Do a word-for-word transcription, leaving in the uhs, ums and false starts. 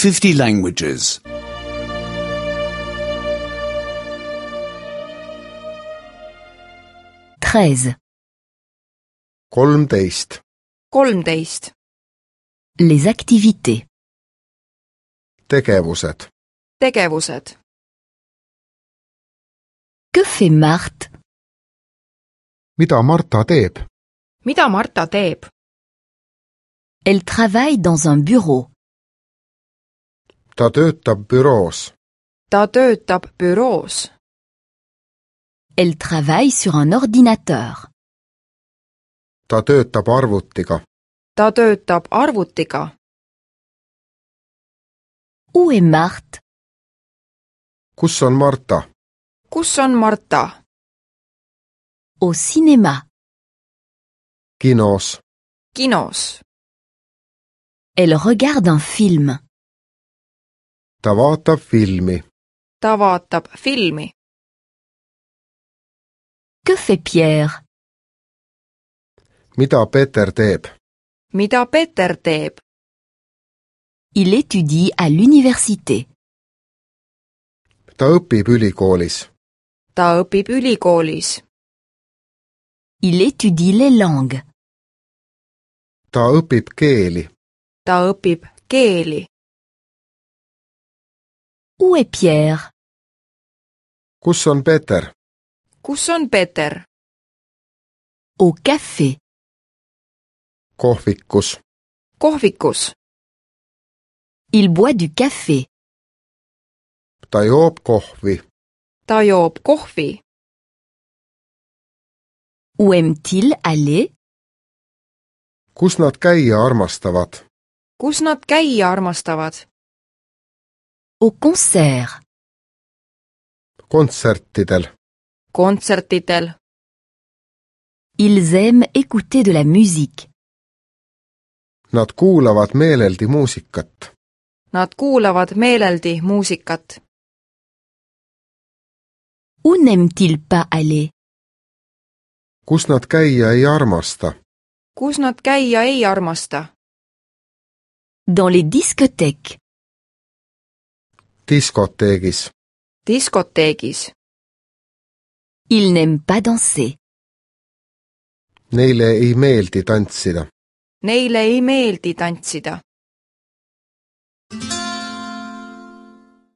fifty languages. treize. kolmteist. kolmteist. Les activités. tegevused. Tegevused. Que fait Marthe? mida Marta teeb? Mida Marta teeb? Elle travaille dans un bureau. ta töötab büroos. Ta töötab büroos. Elle travaille sur un ordinateur. ta töötab arvutiga. Ta töötab arvutiga. Où est Marthe? kus on Marta? Kus on Marta? Au cinéma. kinos. Kinos. Elle regarde un film. ta vaatab filmi. Ta vaatab filmi. Que fait Pierre? mida Peeter teeb? Mida Peeter teeb? Il étudie à l'université. ta õpib ülikoolis. Ta õpib ülikoolis. Il étudie les langues. ta õpib keeli. Ta õpib keeli. Où est Pierre? kus on Peeter? Kus on Peeter? Au café. kohvikus. Kohvikus. Il boit du café. ta joob kohvi. Ta joob kohvi. Où aime-t-il aller? kus nad käia armastavad? Kus nad käia armastavad? Au concert. kontsertidel. Kontsertidel. Ils aiment écouter de la musique. Nad kuulavad meeleldi muusikat. Nad kuulavad meeleldi muusikat. Où n'aiment-ils pas aller? kus nad käia ei armasta? Kus nad käia ei armasta? Dans les discothèques. diskoteegis. Diskoteegis. Ils n'aiment pas danser. Neile ei meeldi tantsida. Neile ei meeldi tantsida.